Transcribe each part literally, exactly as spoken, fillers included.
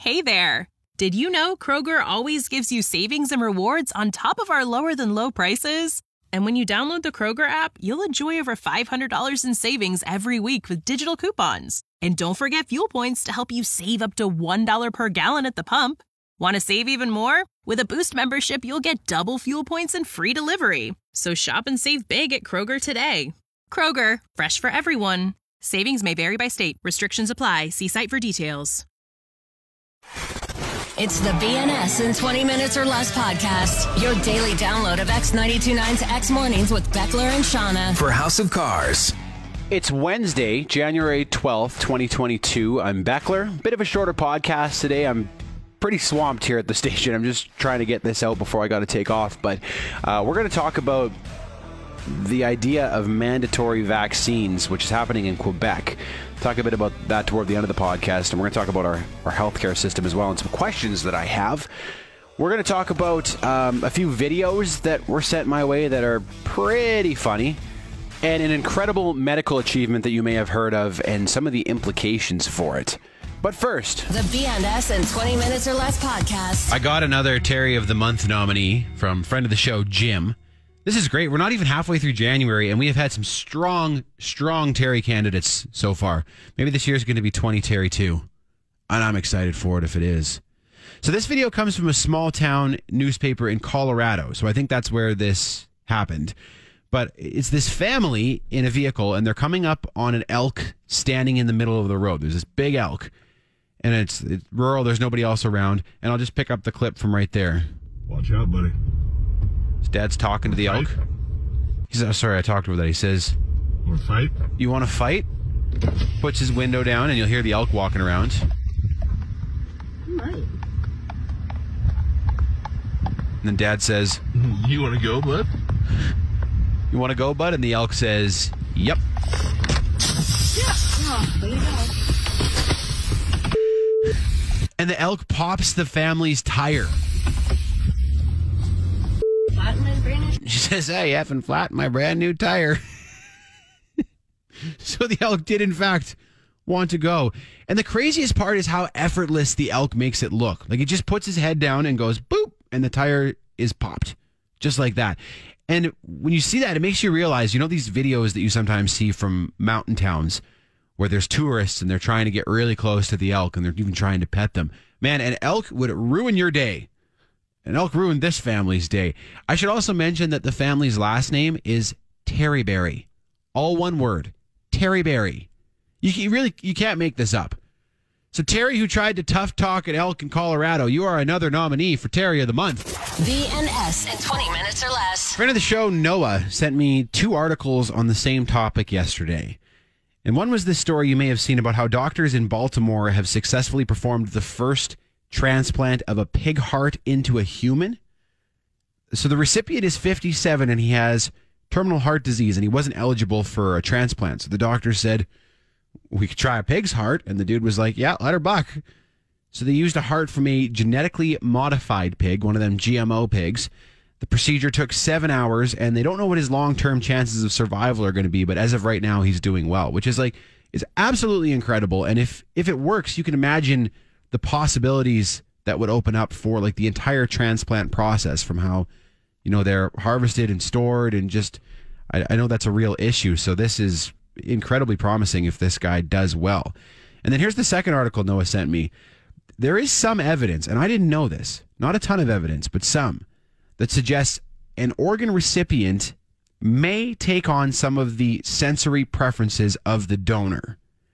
Hey there! Did you know Kroger always gives you savings and rewards on top of our lower-than-low prices? And when you download the Kroger app, you'll enjoy over five hundred dollars in savings every week with digital coupons. And don't forget fuel points to help you save up to one dollar per gallon at the pump. Want to save even more? With a Boost membership, you'll get double fuel points and free delivery. So shop and save big at Kroger today. Kroger, fresh for everyone. Savings may vary by state. Restrictions apply. See site for details. It's the B N S in twenty minutes or less podcast. Your daily download of X ninety-two point nine's X Mornings with Beckler and Shauna. For House of Cars. It's Wednesday, January twelfth, twenty twenty-two. I'm Beckler. Bit of a shorter podcast today. I'm pretty swamped here at the station. I'm just trying to get this out before I got to take off. But uh, we're going to talk about the idea of mandatory vaccines, which is happening in Quebec. Talk a bit about that toward the end of the podcast, and we're going to talk about our, our healthcare system as well and some questions that I have. We're going to talk about um, a few videos that were sent my way that are pretty funny, and an incredible medical achievement that you may have heard of and some of the implications for it. But first, the B N S in twenty minutes or less podcast. I got another Terry of the Month nominee from friend of the show, Jim. This is great. We're not even halfway through January, and we have had some strong, strong Terry candidates so far. Maybe this year is going to be twenty Terry too, and I'm excited for it if it is. So this video comes from a small town newspaper in Colorado, so I think that's where this happened. But it's this family in a vehicle, and they're coming up on an elk standing in the middle of the road. There's this big elk, and it's, it's rural. There's nobody else around, and I'll just pick up the clip from right there. Watch out, buddy. His dad's talking to the elk. He's oh, sorry, I talked over that. He says, "Want to fight? You want to fight?" Puts his window down, and you'll hear the elk walking around. Right. And then Dad says, "You want to go, bud? You want to go, bud?" And the elk says, "Yep." Yeah. Oh, there you go. And the elk pops the family's tire. She says, "Hey, effing flat my brand new tire." So the elk did, in fact, want to go. And the craziest part is how effortless the elk makes it look. Like, he just puts his head down and goes, boop, and the tire is popped. Just like that. And when you see that, it makes you realize, you know, these videos that you sometimes see from mountain towns where there's tourists and they're trying to get really close to the elk and they're even trying to pet them. Man, an elk would ruin your day. An elk ruined this family's day. I should also mention that the family's last name is Terryberry. All one word. Terryberry. You, you really you can't make this up. So Terry, who tried to tough talk an elk in Colorado, you are another nominee for Terry of the Month. B N S in twenty minutes or less. Friend of the show, Noah, sent me two articles on the same topic yesterday. And one was this story you may have seen about how doctors in Baltimore have successfully performed the first transplant of a pig heart into a human. So the recipient is fifty-seven and he has terminal heart disease and he wasn't eligible for a transplant. So the doctor said, we could try a pig's heart. And the dude was like, yeah, let her buck. So they used a heart from a genetically modified pig, one of them G M O pigs. The procedure took seven hours and they don't know what his long-term chances of survival are going to be. But as of right now, he's doing well, which is like, is absolutely incredible. And if, if it works, you can imagine the possibilities that would open up for like the entire transplant process, from how, you know, they're harvested and stored, and just, I, I know that's a real issue. So this is incredibly promising if this guy does well. And then here's the second article Noah sent me. There is some evidence, and I didn't know this, not a ton of evidence, but some, that suggests an organ recipient may take on some of the sensory preferences of the donor.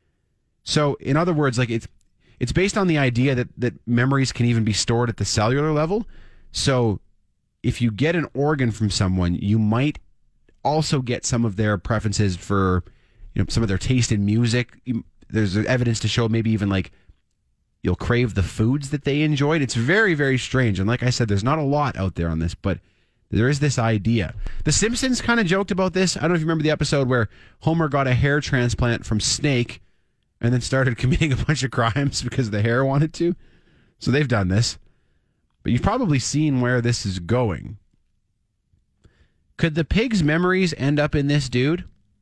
So in other words, like it's, It's based on the idea that, that memories can even be stored at the cellular level. So if you get an organ from someone, you might also get some of their preferences for, you know, some of their taste in music. There's evidence to show maybe even like you'll crave the foods that they enjoyed. It's very, very strange. And like I said, there's not a lot out there on this, but there is this idea. The Simpsons kind of joked about this. I don't know if you remember the episode where Homer got a hair transplant from Snake and then started committing a bunch of crimes because the hair wanted to. So they've done this. But you've probably seen where this is going. Could the pig's memories end up in this dude?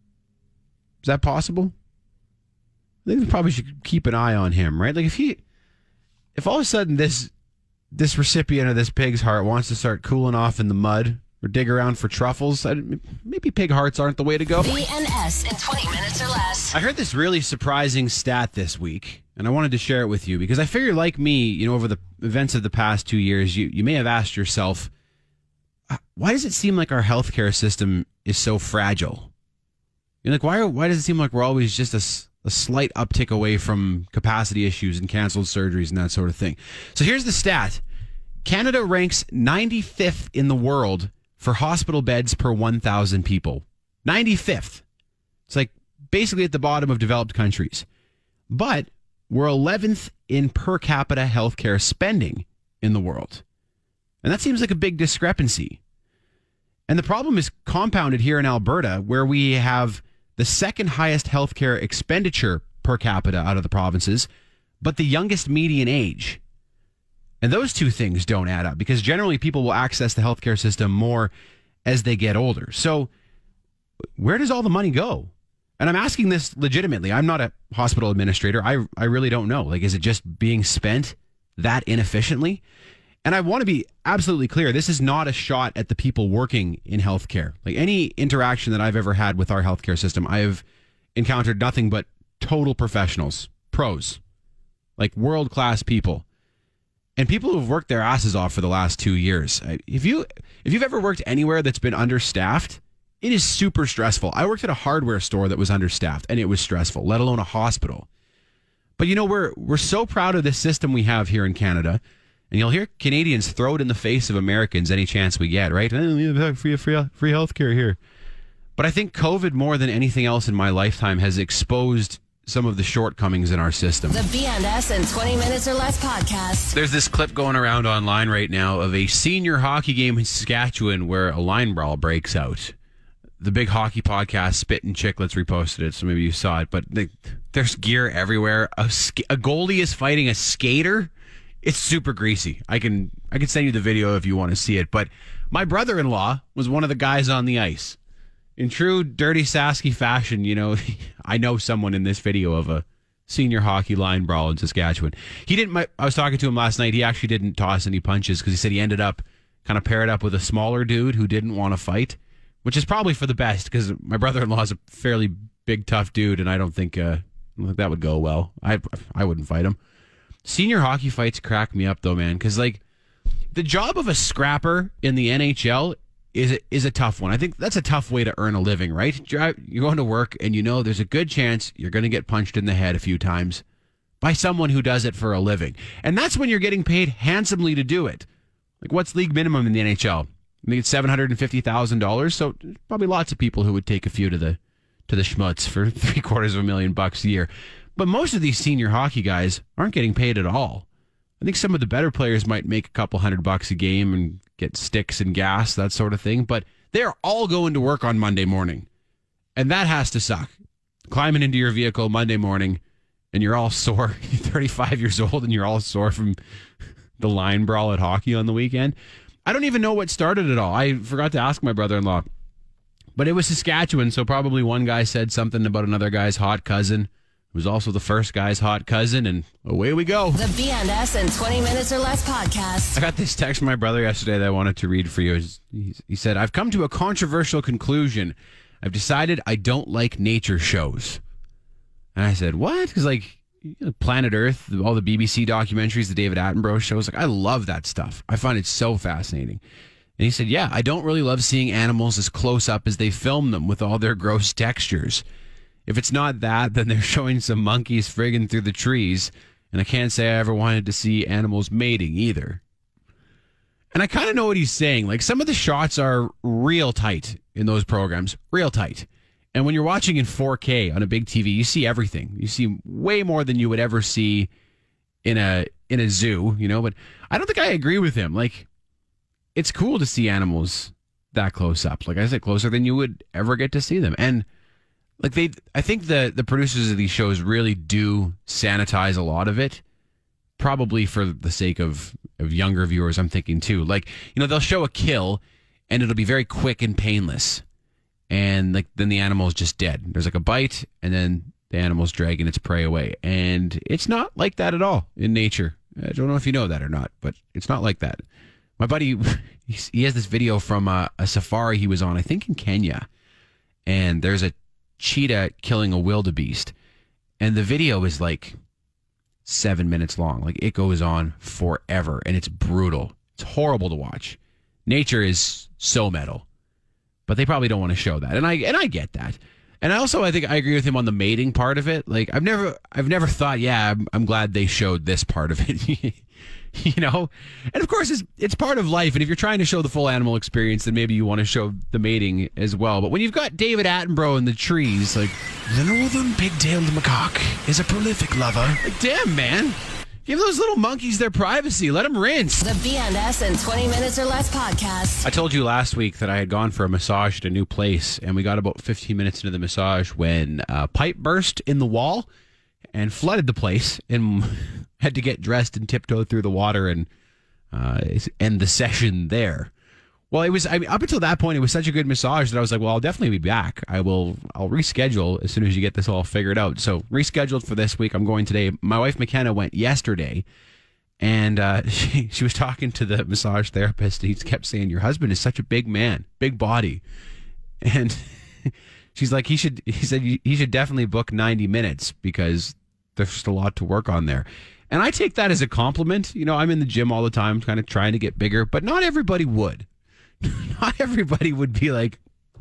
Is that possible? I think we probably should keep an eye on him, right? Like if he if all of a sudden this this recipient of this pig's heart wants to start cooling off in the mud or dig around for truffles, maybe pig hearts aren't the way to go. B N S in twenty minutes or less. I heard this really surprising stat this week, and I wanted to share it with you because I figure, like me, you know, over the events of the past two years, you, you may have asked yourself, why does it seem like our healthcare system is so fragile? You're like, why, why does it seem like we're always just a a slight uptick away from capacity issues and canceled surgeries and that sort of thing? So here's the stat. Canada ranks ninety-fifth in the world for hospital beds per one thousand people. ninety-fifth. It's like basically at the bottom of developed countries. But we're eleventh in per capita healthcare spending in the world. And that seems like a big discrepancy. And the problem is compounded here in Alberta, where we have the second highest healthcare expenditure per capita out of the provinces, but the youngest median age. And those two things don't add up because generally people will access the healthcare system more as they get older. So where does all the money go? And I'm asking this legitimately. I'm not a hospital administrator. I, I really don't know. Like, is it just being spent that inefficiently? And I want to be absolutely clear. This is not a shot at the people working in healthcare. Like, any interaction that I've ever had with our healthcare system, I have encountered nothing but total professionals, pros, like world-class people, and people who've worked their asses off for the last two years. If you, if you've ever worked anywhere that's been understaffed, it is super stressful. I worked at a hardware store that was understaffed, and it was stressful, let alone a hospital. But, you know, we're we're so proud of this system we have here in Canada. And you'll hear Canadians throw it in the face of Americans any chance we get, right? Oh, free, free, free health care here. But I think COVID, more than anything else in my lifetime, has exposed some of the shortcomings in our system. The B N S in twenty minutes or less podcast. There's this clip going around online right now of a senior hockey game in Saskatchewan where a line brawl breaks out. The big hockey podcast, Spit and Chicklets, reposted it, so maybe you saw it. But they, there's gear everywhere. A, a goalie is fighting a skater. It's super greasy. I can I can send you the video if you want to see it. But my brother-in-law was one of the guys on the ice. In true dirty Sasky fashion, you know, I know someone in this video of a senior hockey line brawl in Saskatchewan. He didn't. My, I was talking to him last night. He actually didn't toss any punches because he said he ended up kind of paired up with a smaller dude who didn't want to fight, which is probably for the best because my brother-in-law is a fairly big, tough dude, and I don't think, uh, I don't think that would go well. I I wouldn't fight him. Senior hockey fights crack me up, though, man, because, like, the job of a scrapper in the N H L is a, is a tough one. I think that's a tough way to earn a living, right? You're going to work, and you know there's a good chance you're going to get punched in the head a few times by someone who does it for a living. And that's when you're getting paid handsomely to do it. Like, what's league minimum in the N H L? I think it's seven hundred fifty thousand dollars, so probably lots of people who would take a few to the to the schmutz for three quarters of a million bucks a year. But most of these senior hockey guys aren't getting paid at all. I think some of the better players might make a couple hundred bucks a game and get sticks and gas, that sort of thing. But they're all going to work on Monday morning. And that has to suck. Climbing into your vehicle Monday morning and you're all sore. You're thirty-five years old and you're all sore from the line brawl at hockey on the weekend. I don't even know what started it all. I forgot to ask my brother-in-law. But it was Saskatchewan, so probably one guy said something about another guy's hot cousin. It was also the first guy's hot cousin, and away we go. The B N S in twenty minutes or less podcast. I got this text from my brother yesterday that I wanted to read for you. He said, I've come to a controversial conclusion. I've decided I don't like nature shows. And I said, what? Because, like, you know, Planet Earth, all the B B C documentaries, the David Attenborough shows, like, I love that stuff. I find it so fascinating. And he said, yeah, I don't really love seeing animals as close up as they film them with all their gross textures. If it's not that, then they're showing some monkeys friggin' through the trees, and I can't say I ever wanted to see animals mating either. And I kind of know what he's saying. Like, some of the shots are real tight in those programs, real tight. And when you're watching in four K on a big T V, you see everything. You see way more than you would ever see in a in a zoo, you know. But I don't think I agree with him. Like, it's cool to see animals that close up. Like I said, closer than you would ever get to see them. And Like they, I think the, the producers of these shows really do sanitize a lot of it, probably for the sake of, of younger viewers, I'm thinking too. Like, you know, they'll show a kill and it'll be very quick and painless. And like then the animal is just dead. There's like a bite and then the animal's dragging its prey away. And it's not like that at all in nature. I don't know if you know that or not, but it's not like that. My buddy, he has this video from a, a safari he was on, I think in Kenya, and there's a cheetah killing a wildebeest, and the video is like seven minutes long. Like, it goes on forever, and it's brutal. It's horrible to watch. Nature is so metal, but they probably don't want to show that, and I and I get that. And also, I think I agree with him on the mating part of it. Like, I've never, I've never thought, yeah, I'm, I'm glad they showed this part of it, you know. And of course, it's it's part of life. And if you're trying to show the full animal experience, then maybe you want to show the mating as well. But when you've got David Attenborough in the trees, like, the northern pig-tailed macaque is a prolific lover. Like, damn, man. Give those little monkeys their privacy. Let them rinse. The B N S in twenty minutes or less podcast. I told you last week that I had gone for a massage at a new place, and we got about fifteen minutes into the massage when a pipe burst in the wall and flooded the place, and had to get dressed and tiptoe through the water and uh, end the session there. Well, it was, I mean, up until that point, it was such a good massage that I was like, well, I'll definitely be back. I will, I'll reschedule as soon as you get this all figured out. So rescheduled for this week. I'm going today. My wife, McKenna, went yesterday, and uh, she, she was talking to the massage therapist, and he kept saying, your husband is such a big man, big body. And she's like, he should, he said, he should definitely book ninety minutes because there's just a lot to work on there. And I take that as a compliment. You know, I'm in the gym all the time, kind of trying to get bigger, but not everybody would. Not everybody would be like,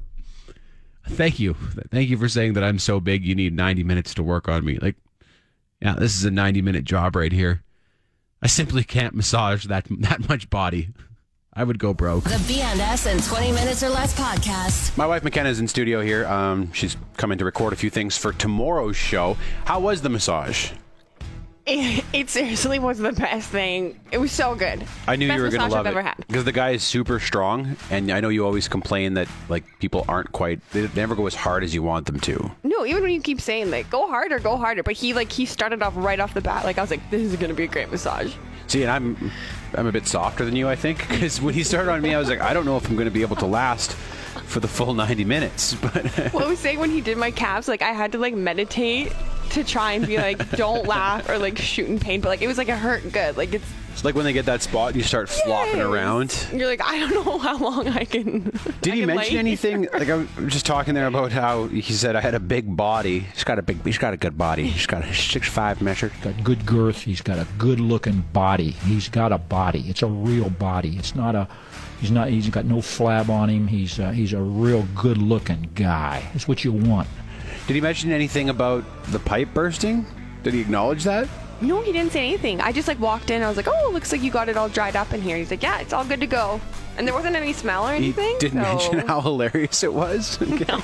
thank you. Thank you for saying that I'm so big you need ninety minutes to work on me. Like, yeah, this is a ninety minute job right here. I simply can't massage that that much body. I would go broke. The B N S in twenty minutes or less podcast. My wife McKenna is in studio here. Um, she's coming to record a few things for tomorrow's show. How was the massage? It, it seriously was the best thing. It was so good. I knew best you were going to love I've it ever had. because the guy is super strong, and I know you always complain that like people aren't quite, they never go as hard as you want them to. No, even when you keep saying like go harder, go harder, but he like he started off right off the bat. Like I was like, this is going to be a great massage. See, and I'm I'm a bit softer than you, I think, because when he started on me, I was like, I don't know if I'm going to be able to last for the full ninety minutes. But well, I was saying when he did my calves, like I had to like meditate to try and be like, don't laugh or like shoot in pain, but like it was like it hurt good. Like it's it's like when they get that spot and you start flopping yes. around. You're like, I don't know how long I can. Did I he can mention lay anything? here. Like I was just talking there about how he said I had a big body. He's got a big. He's got a good body. He's got a six five measure. Got good girth. He's got a good looking body. He's got a body. It's a real body. It's not a. He's not. He's got no flab on him. He's uh, he's a real good looking guy. That's what you want. Did he mention anything about the pipe bursting? Did he acknowledge that? No, he didn't say anything. I just like walked in. I was like, oh, looks like you got it all dried up in here. He's like, yeah, it's all good to go. And there wasn't any smell or anything. He didn't so... mention how hilarious it was. No.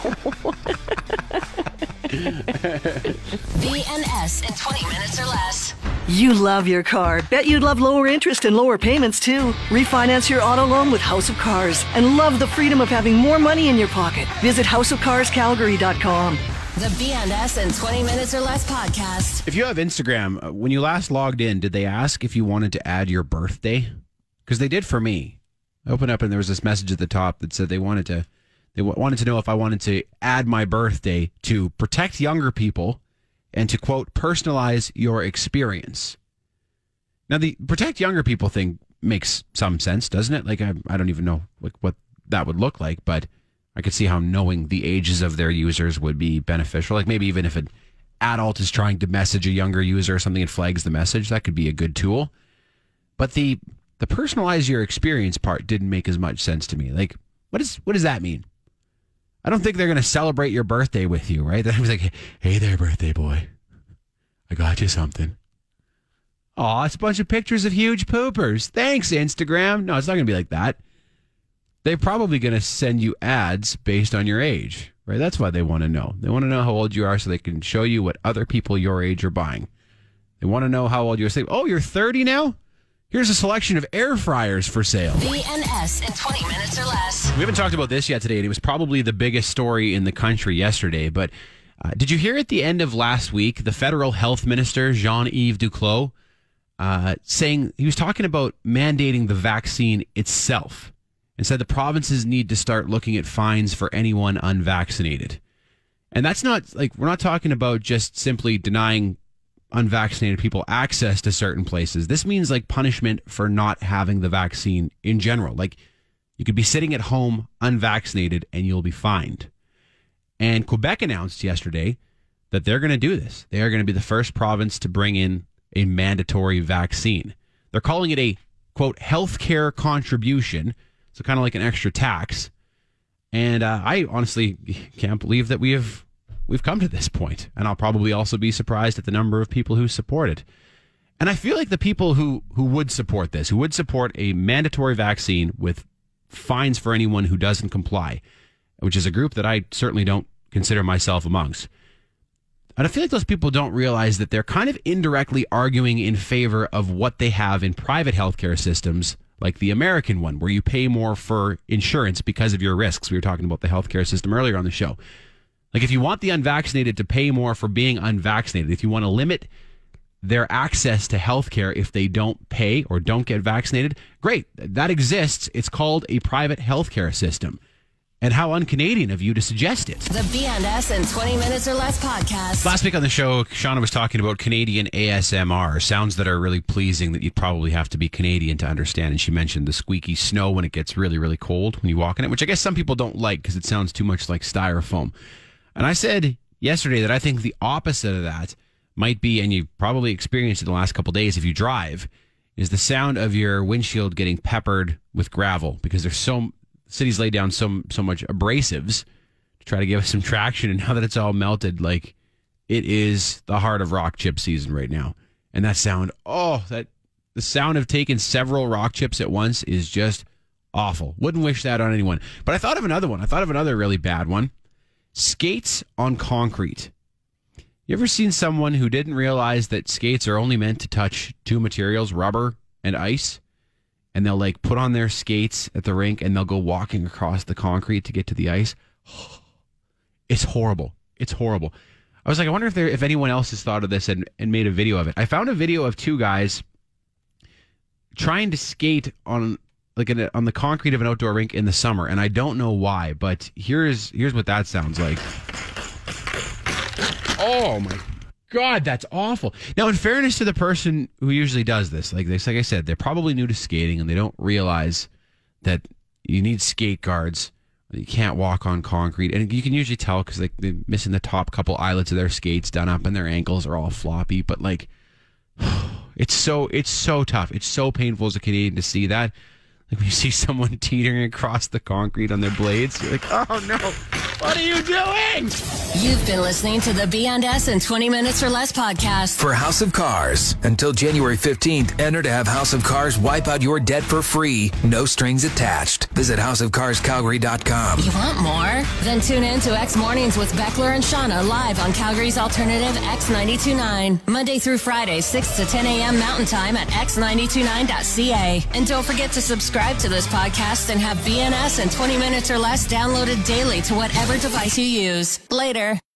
B N S in twenty minutes or less. You love your car. Bet you'd love lower interest and lower payments too. Refinance your auto loan with House of Cars and love the freedom of having more money in your pocket. Visit house of cars calgary dot com. The B N S in twenty minutes or less podcast. If you have Instagram, uh, when you last logged in, did they ask if you wanted to add your birthday? Because they did for me. I opened up and there was this message at the top that said they wanted to they w- wanted to know if I wanted to add my birthday to protect younger people and to, quote, personalize your experience. Now, the protect younger people thing makes some sense, doesn't it? Like, I, I don't even know like what that would look like, but I could see how knowing the ages of their users would be beneficial. Like maybe even if an adult is trying to message a younger user or something and flags the message, that could be a good tool. But the the personalize your experience part didn't make as much sense to me. Like, what is what does that mean? I don't think they're going to celebrate your birthday with you, right? That was like, hey there, birthday boy. I got you something. Aw, it's a bunch of pictures of huge poopers. Thanks, Instagram. No, it's not going to be like that. They're probably going to send you ads based on your age, right? That's why they want to know. They want to know how old you are so they can show you what other people your age are buying. They want to know how old you are. Say, oh, you're thirty now? Here's a selection of air fryers for sale. B N S in twenty minutes or less. We haven't talked about this yet today, and it was probably the biggest story in the country yesterday. But uh, did you hear at the end of last week, the federal health minister, Jean-Yves Duclos, uh, saying he was talking about mandating the vaccine itself and said the provinces need to start looking at fines for anyone unvaccinated. And that's not like, we're not talking about just simply denying unvaccinated people access to certain places. This means like punishment for not having the vaccine in general. Like you could be sitting at home unvaccinated and you'll be fined. And Quebec announced yesterday that they're going to do this. They are going to be the first province to bring in a mandatory vaccine. They're calling it a, quote, healthcare contribution. So kind of like an extra tax. And uh, I honestly can't believe that we have we've come to this point. And I'll probably also be surprised at the number of people who support it. And I feel like the people who, who would support this, who would support a mandatory vaccine with fines for anyone who doesn't comply, which is a group that I certainly don't consider myself amongst. And I feel like those people don't realize that they're kind of indirectly arguing in favor of what they have in private healthcare systems, like the American one, where you pay more for insurance because of your risks. We were talking about the healthcare system earlier on the show. Like if you want the unvaccinated to pay more for being unvaccinated, if you want to limit their access to healthcare if they don't pay or don't get vaccinated, great. That exists. It's called a private healthcare system. And how un-Canadian of you to suggest it. The B and S in twenty minutes or less podcast. Last week on the show, Shauna was talking about Canadian A S M R, sounds that are really pleasing that you'd probably have to be Canadian to understand. And she mentioned the squeaky snow when it gets really, really cold when you walk in it, which I guess some people don't like because it sounds too much like styrofoam. And I said yesterday that I think the opposite of that might be, and you've probably experienced it in the last couple of days if you drive, is the sound of your windshield getting peppered with gravel because there's so cities lay down so so much abrasives to try to give us some traction, and now that it's all melted, like it is the heart of rock chip season right now. And that sound, oh, that the sound of taking several rock chips at once is just awful. Wouldn't wish that on anyone. But I thought of another one. I thought of another really bad one. Skates on concrete. You ever seen someone who didn't realize that skates are only meant to touch two materials, rubber and ice? And they'll like put on their skates at the rink and they'll go walking across the concrete to get to the ice. It's horrible. It's horrible. I was like, I wonder if there, if anyone else has thought of this and, and made a video of it. I found a video of two guys trying to skate on like an, on the concrete of an outdoor rink in the summer, and I don't know why, but here's here's what that sounds like. Oh my God, that's awful. Now, in fairness to the person who usually does this, like this, like I said, they're probably new to skating and they don't realize that you need skate guards. You can't walk on concrete, and you can usually tell because like they're missing the top couple eyelets of their skates done up, and their ankles are all floppy. But like, it's so it's so tough. It's so painful as a Canadian to see that. Like when you see someone teetering across the concrete on their blades, you're like, oh no, what are you doing? You've been listening to the B and S in twenty minutes or less podcast. For House of Cars. Until January fifteenth, enter to have House of Cars wipe out your debt for free. No strings attached. Visit house of cars calgary dot com. You want more? Then tune in to X Mornings with Beckler and Shauna live on Calgary's alternative X ninety-two point nine. Monday through Friday, six to ten a.m. Mountain Time at x ninety-two point nine dot c a. And don't forget to subscribe to this podcast and have B and S in twenty minutes or less downloaded daily to whatever device you use. Later.